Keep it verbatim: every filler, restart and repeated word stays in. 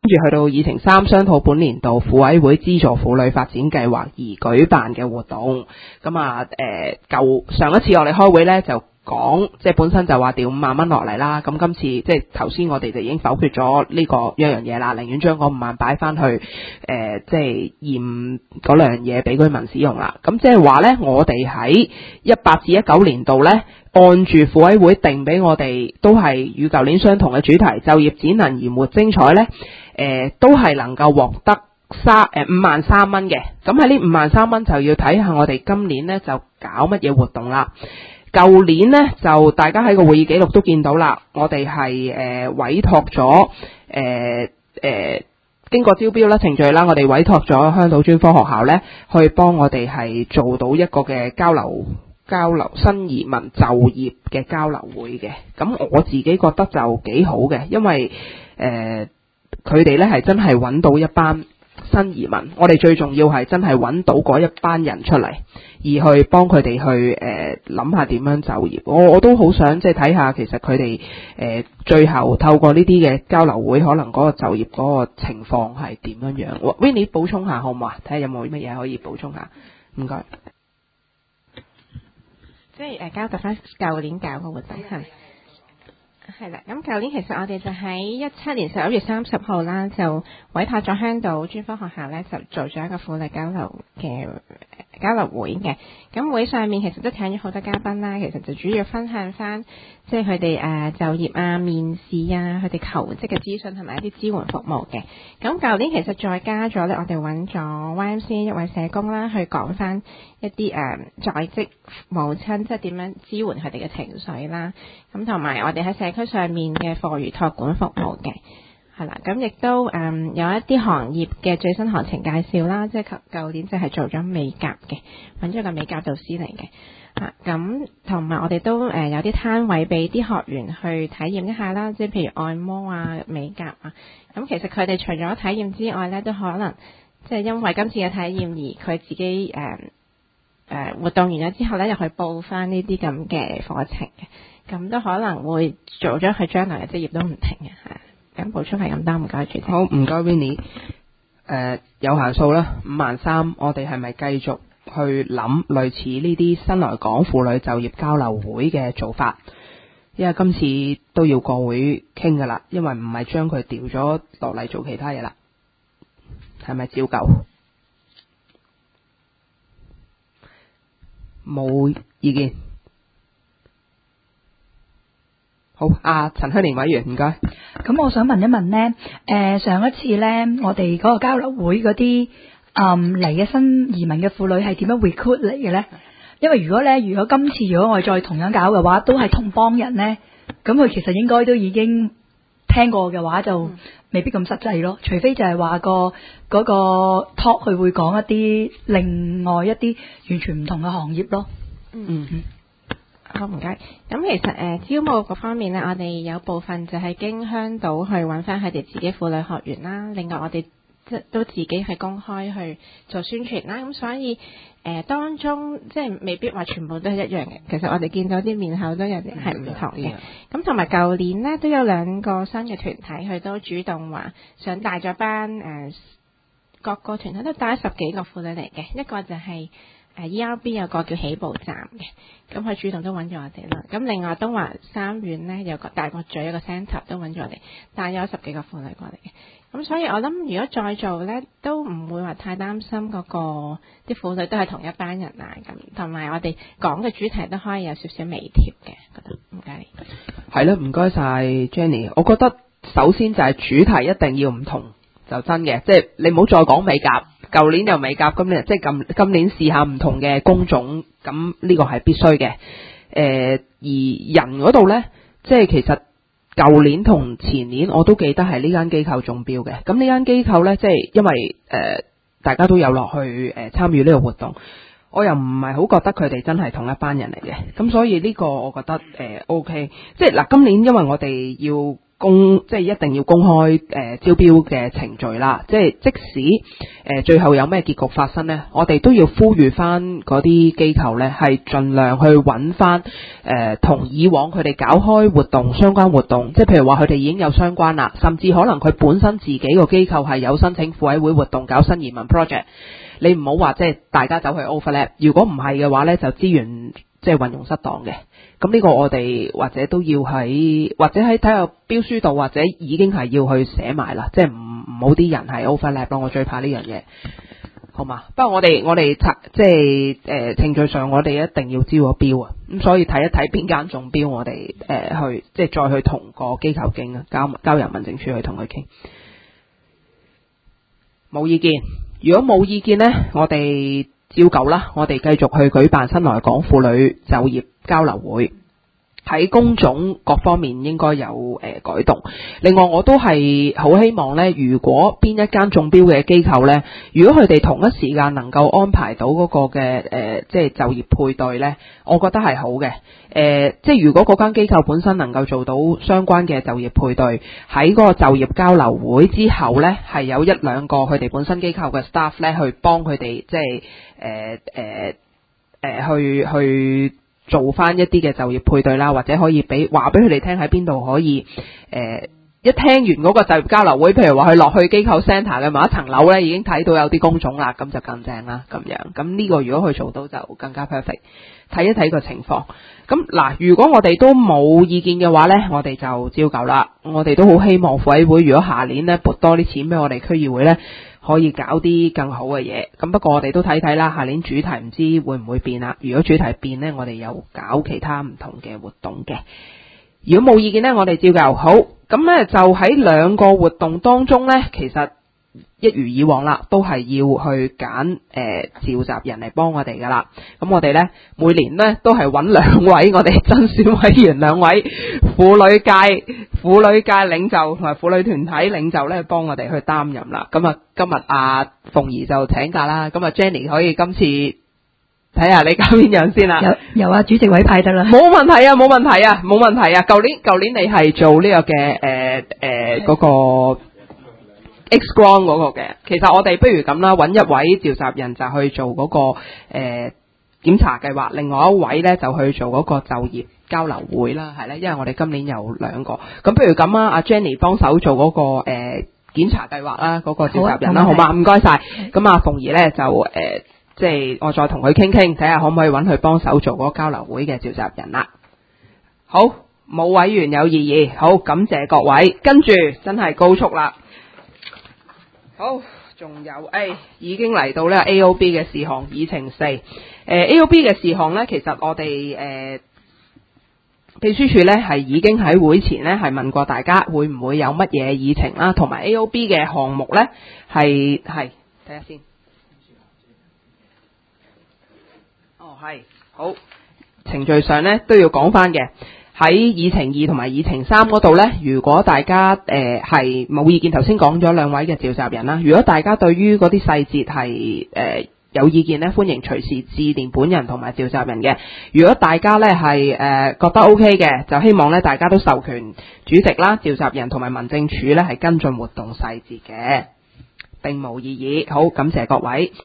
住去到議程三商討本年度婦委會資助婦女發展計劃而舉辦嘅活動。咁啊誒舊上一次我哋開會咧就講，即係本身就話調五萬蚊落嚟啦。咁今次即係頭先我哋就已經否決咗呢個一樣嘢啦，寧願將嗰五萬擺翻去誒、呃，即係驗嗰兩樣嘢俾居民使用啦。咁即係話咧，我哋喺一八至一九年度咧，按住婦委會定俾我哋都係與舊年相同嘅主題，就業展能燃活精彩咧，誒、呃、都係能夠獲得三誒五萬三蚊嘅。咁喺呢五萬三蚊就要睇下我哋今年咧就搞乜嘢活動啦。舊年呢，就大家喺個會議記錄都見到啦，我哋係誒委託咗誒誒經過招標啦程序啦，我哋委託咗香島專科學校呢，去幫我哋係做到一個嘅交流交流新移民就業嘅交流會嘅。咁我自己覺得就幾好嘅，因為誒佢哋呢係真係揾到一班新移民，我哋最重要係真係揾到嗰一班人出嚟，而去幫佢哋去誒諗下點樣就業。我我都好想即係睇下，其實佢哋誒最後透過呢啲嘅交流會，可能嗰個就業嗰個情況係點樣樣。Winnie 補充下好唔好啊？睇下有冇乜嘢可以補充下。唔該。 即係誒交代翻舊年搞嘅活動係。係啦，咁舊年其實我哋就喺一七年十一月三十號啦，就委託咗香島專科學校咧，就做咗一個婦女交流嘅交流會嘅。咁會上面其實都請咗好多嘉賓啦，其實就主要分享翻即係佢哋誒就業啊、面試啊、佢哋求職嘅資訊同埋一啲支援服務嘅。咁舊年其實再加咗咧，我哋揾咗 Y M C A 一位社工啦，去講翻一啲誒、呃、在職母親即係點樣支援佢哋嘅情緒啦。咁同埋我哋喺社區上面嘅課餘託管服務嘅，係啦，咁亦都誒、嗯、有一啲行業嘅最新行程介紹啦，即係舊舊年就係做咗美甲嘅，揾咗個美甲導師嚟嘅，啊，咁同埋我哋都誒、呃、有啲攤位俾啲學員去體驗一下啦，即係譬如按摩啊、美甲啊，咁其實佢哋除咗體驗之外咧，都可能即係因為今次嘅體驗而佢自己誒誒、呃呃、活動完咗之後咧，又去報翻呢啲咁嘅課程嘅。咁都可能會做咗佢將來嘅職業都唔停嘅嚇。咁補充係咁多，唔該主席。 好，唔該 Winnie。誒有限數啦，五萬三，我哋係咪繼續去諗類似呢啲新來港婦女就業交流會嘅做法？因為今次都要過會傾噶啦，因為唔係將佢調咗落嚟做其他嘢啦，係咪照舊？冇意見。好，阿陳香蓮委員，唔該。 咁我想問一問呢，誒、呃、上一次呢，我哋嗰個交流會嗰啲誒嚟嘅新移民嘅婦女係點樣 recruit 嚟嘅呢？因為如果呢，如果今次如果我哋再同樣搞嘅話，都係同幫人呢，咁佢其實應該都已經聽過嘅話，就未必咁實際咯。除非就係話個嗰個 talk 佢會講一啲另外一啲完全唔同嘅行業咯。 嗯嗯。好，唔該。咁其實誒、呃、招募嗰方面咧，我哋有部分就係經香島去揾翻佢哋自己婦女學員啦。另外我哋即都自己係公開去做宣傳啦。咁所以誒、呃、當中即係未必話全部都係一樣嘅。其實我哋見到啲面口都有啲係唔同嘅。咁同埋舊年呢，都有兩個新嘅團體，佢都主動話想帶咗班誒、呃、各個團體都帶十幾個婦女嚟嘅。一個就係、是。誒 E R B 有個叫起步站嘅，咁佢主動都揾咗我哋啦。咁另外東華三院呢，有個大角咀有個 centre 都揾咗我哋，帶咗十幾個婦女過嚟嘅。咁所以我諗如果再做呢，都唔會話太擔心嗰、嗰個啲婦女都係同一班人啊。咁同埋我哋講嘅主題都可以有少少微調嘅，覺得唔該。 係啦，唔該晒 Jenny。我覺得首先就係主題一定要唔同，就真嘅，即係你唔好再講美甲。舊年又美甲，今年即係今今年試下唔同嘅工種，咁呢個係必須嘅。誒、呃，而人嗰度呢，即係其實舊年同前年我都記得係呢間機構中標嘅。咁呢間機構呢，即係因為誒、呃、大家都有落去誒參與呢個活動，我又唔係好覺得佢哋真係同一班人嚟嘅。咁所以呢個我覺得誒、呃、OK。即係嗱，今年因為我哋要公即係一定要公開誒、呃、招標嘅程序啦，即係即使誒、呃、最後有咩結局發生呢，我哋都要呼籲翻嗰啲機構呢，係盡量去揾翻誒同以往佢哋搞開活動相關活動，即係譬如話佢哋已經有相關啦，甚至可能佢本身自己個機構係有申請婦委會活動搞新移民 project， 你唔好話即係大家走去 overlap， 如果唔係嘅話呢，就資源即係運用失當嘅。咁呢個我哋或者都要喺或者喺睇下標書度，或者已經係要去寫埋啦，即係唔唔好啲人係 overlap 咯。我最怕呢樣嘢，好嘛？不過我哋我哋即係誒、呃、程序上，我哋一定要招個標啊。咁所以睇一睇邊間中標，我哋誒、呃、去即係再去同個機構傾啊，交交由民政處去同佢傾。冇意見，如果冇意見呢，我哋照舊啦，我哋繼續去舉辦新來港婦女就業交流會，喺工種各方面應該有誒、呃、改動。另外我都係好希望呢，如果邊一間中標嘅機構呢，如果佢哋同一時間能夠安排到嗰個嘅誒、呃、即係就業配對呢，我覺得係好嘅。誒、呃、即係如果嗰間機構本身能夠做到相關嘅就業配對，喺嗰個就業交流會之後呢，係有一兩個佢哋本身機構嘅 staff 呢去幫佢哋即係誒誒誒去去做翻一啲嘅就業配對啦，或者可以俾話俾佢哋聽喺邊度可以誒、呃、一聽完嗰個就業交流會，譬如話佢落去機構 centre 嘅某一層樓咧，已經睇到有啲工種啦，咁就更正啦咁樣。咁呢個如果佢做到就更加 perfect。睇一睇個情況。咁嗱，如果我哋都冇意見嘅話呢，我哋就照舊啦。我哋都好希望婦委會如果下年呢撥多啲錢俾我哋區議會呢，可以搞啲更好嘅嘢。咁不過我哋都睇睇啦，下年主題唔知會唔會變啦。如果主題變呢，我哋又搞其他唔同嘅活動嘅。如果冇意見呢，我哋照舊好。咁呢就喺兩個活動當中呢，其實一如以往啦，都係要去揀誒、呃、召集人嚟幫我哋噶啦。咁我哋呢，每年呢都係揾兩位我哋甄選委員，兩位婦女界婦女界領袖同埋婦女團體領袖呢，幫我哋去擔任啦。咁啊，今日阿鳳儀就請假啦。咁啊 Jenny 可以今次睇下你揀邊樣先啦。 由由阿主席委派得啦。 冇問題啊，冇問題啊，冇問題啊。舊年舊年你係做呢個嘅誒誒嗰個 X 光嗰個嘅，其實我哋不如咁啦，揾一位召集人就去做嗰、那個誒、呃、檢查計劃，另外一位咧就去做嗰個就業交流會啦，係咧，因為我哋今年有兩個，咁不如咁啊，阿 Jenny 幫手做嗰、那個誒、呃、檢查計劃啦，嗰、那個召集人啦，好嘛？唔該晒。咁啊，鳳儀咧就誒、呃，即係我再同佢傾傾，睇下可唔可以揾佢幫手做嗰個交流會嘅召集人啦。好，冇委員有異議，好，感謝各位，跟住真係高速啦。好，仲有誒、哎，已經嚟到呢 A O B 嘅事項議程四。誒、呃、A O B 嘅事項呢，其實我哋誒、呃、秘書處呢係已經喺會前呢係問過大家會唔會有乜嘢議程啦，同埋 A O B 嘅項目呢係係睇下先。哦，係好，程序上呢都要講翻嘅。喺議程二同埋議程三嗰度呢，如果大家誒係冇意見，頭先講咗兩位嘅召集人啦。如果大家對於嗰啲細節係誒有意見呢，歡迎隨時致電本人同埋召集人嘅。如果大家呢係誒、呃、覺得 OK 嘅，就希望呢大家都授權主席啦、召集人同埋民政處呢係跟進活動細節嘅，並無異議。好，感謝各位。